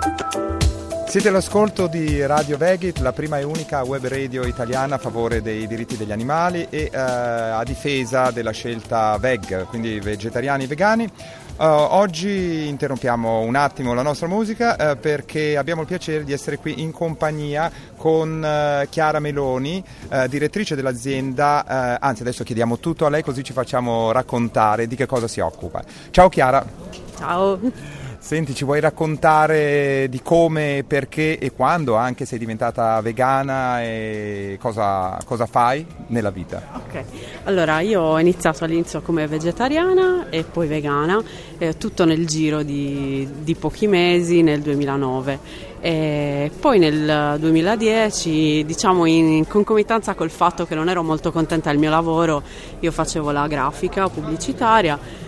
Siete all'ascolto di Radio Vegit, la prima e unica web radio italiana a favore dei diritti degli animali e a difesa della scelta veg, quindi vegetariani e vegani. Oggi interrompiamo un attimo la nostra musica perché abbiamo il piacere di essere qui in compagnia con Chiara Meloni, direttrice dell'azienda, anzi adesso chiediamo tutto a lei così ci facciamo raccontare di che cosa si occupa. Ciao Chiara. Ciao. Senti, ci vuoi raccontare di come, perché e quando anche sei diventata vegana e cosa fai nella vita? Ok, allora io ho iniziato all'inizio come vegetariana e poi vegana, tutto nel giro di pochi mesi nel 2009. E poi nel 2010, diciamo in concomitanza col fatto che non ero molto contenta del mio lavoro, io facevo la grafica pubblicitaria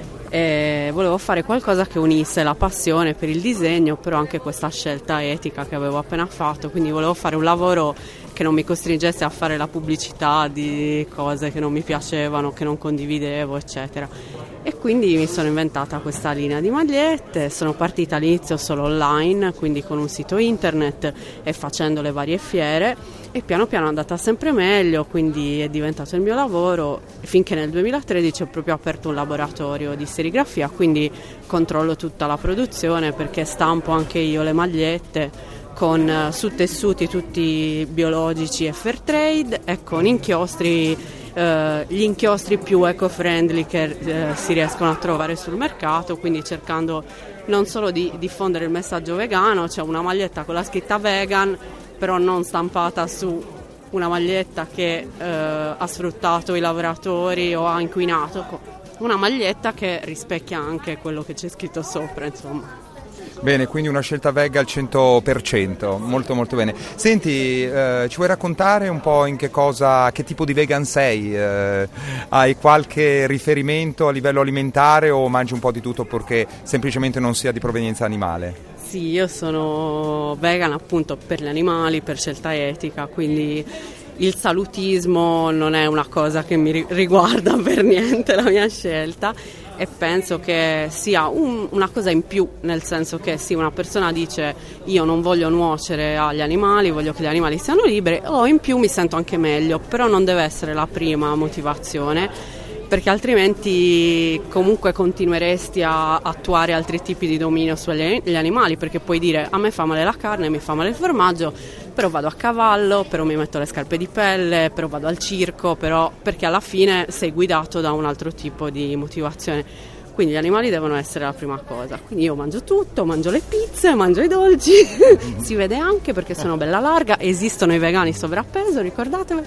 e volevo fare qualcosa che unisse la passione per il disegno, però anche questa scelta etica che avevo appena fatto, quindi volevo fare un lavoro che non mi costringesse a fare la pubblicità di cose che non mi piacevano, che non condividevo, eccetera. E quindi mi sono inventata questa linea di magliette, sono partita all'inizio solo online, quindi con un sito internet e facendo le varie fiere, e piano piano è andata sempre meglio, quindi è diventato il mio lavoro, finché nel 2013 ho proprio aperto un laboratorio di serigrafia, quindi controllo tutta la produzione perché stampo anche io le magliette su tessuti tutti biologici e fair trade e con inchiostri, gli inchiostri più eco-friendly che si riescono a trovare sul mercato, quindi cercando non solo di diffondere il messaggio vegano. C'è una maglietta con la scritta vegan, però non stampata su una maglietta che ha sfruttato i lavoratori o ha inquinato, una maglietta che rispecchia anche quello che c'è scritto sopra, insomma. Bene, quindi una scelta veg al 100%, molto molto bene. Senti, ci vuoi raccontare un po' che tipo di vegan sei? Hai qualche riferimento a livello alimentare o mangi un po' di tutto perché semplicemente non sia di provenienza animale? Sì, io sono vegan appunto per gli animali, per scelta etica, quindi il salutismo non è una cosa che mi riguarda per niente, la mia scelta. E penso che sia una cosa in più, nel senso che sì, una persona dice io non voglio nuocere agli animali, voglio che gli animali siano liberi, o in più mi sento anche meglio, però non deve essere la prima motivazione, perché altrimenti comunque continueresti a attuare altri tipi di dominio sugli animali, perché puoi dire a me fa male la carne, mi fa male il formaggio, però vado a cavallo, però mi metto le scarpe di pelle, però vado al circo, però perché alla fine sei guidato da un altro tipo di motivazione. Quindi gli animali devono essere la prima cosa. Quindi io mangio tutto, mangio le pizze, mangio i dolci, si vede anche perché sono bella larga, esistono i vegani sovrappeso, ricordatevelo.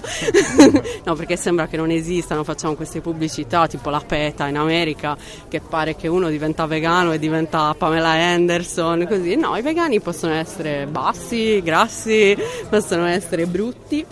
No, perché sembra che non esistano, facciamo queste pubblicità tipo la PETA in America, che pare che uno diventa vegano e diventa Pamela Anderson, così. No, i vegani possono essere bassi, grassi, possono essere brutti.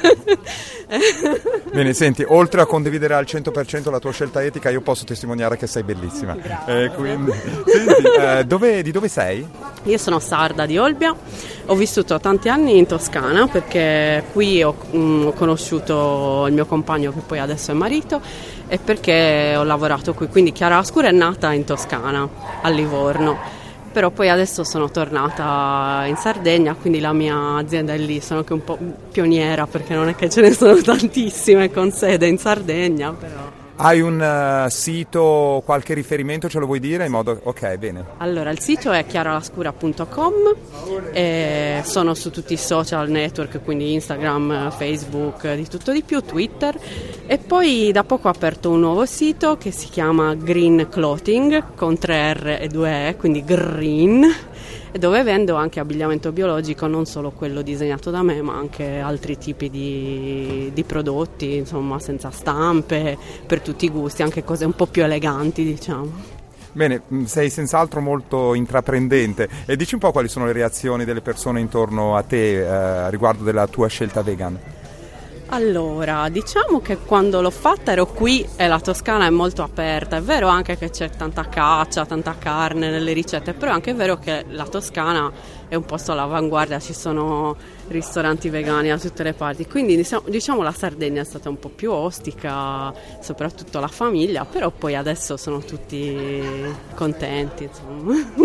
Bene, senti, oltre a condividere al 100% la tua scelta etica, io posso testimoniare che sei bellissima. Quindi, senti, di dove sei? Io sono sarda di Olbia, ho vissuto tanti anni in Toscana perché qui ho conosciuto il mio compagno che poi adesso è marito e perché ho lavorato qui, quindi Chiara Oscura è nata in Toscana, a Livorno. Però poi adesso sono tornata in Sardegna, quindi la mia azienda è lì, sono anche un po' pioniera perché non è che ce ne sono tantissime con sede in Sardegna, però. Hai un sito, qualche riferimento, ce lo vuoi dire? In modo. Ok, bene. Allora, il sito è chiaralascura.com, sono su tutti i social network, quindi Instagram, Facebook, di tutto di più, Twitter, e poi da poco ho aperto un nuovo sito che si chiama Green Clothing, con 3 R e 2 E, quindi Green, dove vendo anche abbigliamento biologico, non solo quello disegnato da me, ma anche altri tipi di prodotti, insomma, senza stampe, per tutti i gusti, anche cose un po' più eleganti, diciamo. Bene, sei senz'altro molto intraprendente e dici un po' quali sono le reazioni delle persone intorno a te riguardo della tua scelta vegan. Allora, diciamo che quando l'ho fatta ero qui e la Toscana è molto aperta, è vero anche che c'è tanta caccia, tanta carne nelle ricette, però è anche vero che la Toscana è un posto all'avanguardia, ci sono ristoranti vegani da tutte le parti, quindi diciamo la Sardegna è stata un po' più ostica, soprattutto la famiglia, però poi adesso sono tutti contenti, insomma.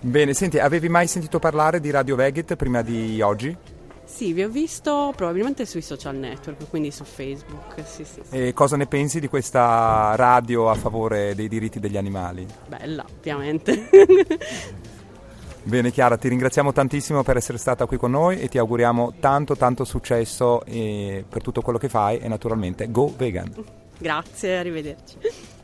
Bene, senti, avevi mai sentito parlare di Radio Vegget prima di oggi? Sì, vi ho visto probabilmente sui social network, quindi su Facebook, sì. E cosa ne pensi di questa radio a favore dei diritti degli animali? Bella, ovviamente. Bene Chiara, ti ringraziamo tantissimo per essere stata qui con noi e ti auguriamo tanto successo per tutto quello che fai e naturalmente go vegan. Grazie, arrivederci.